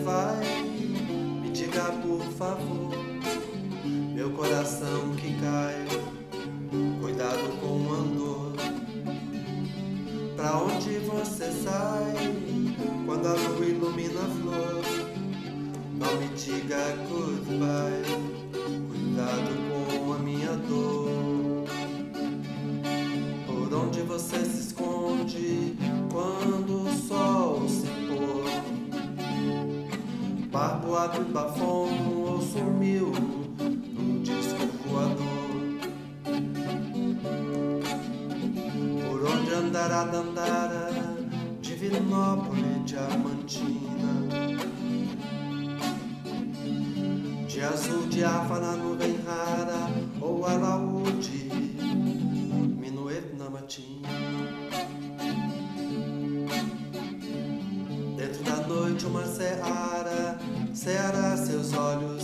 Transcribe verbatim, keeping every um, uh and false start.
vai, me diga por favor, meu coração que cai, cuidado com o andor. Pra onde você sai, quando a lua ilumina a flor? Não me diga goodbye, cuidado com a minha dor. Por onde você se esconde quando o sol se pôr? Barbo abre bafom ou sumiu no disco voador? Por onde andará Dandara, Divinópolis, Diamantina? De azul diáfana, nuvem rara, ou alaúde, minueto na matina. Dentro da noite uma seara, seara seus olhos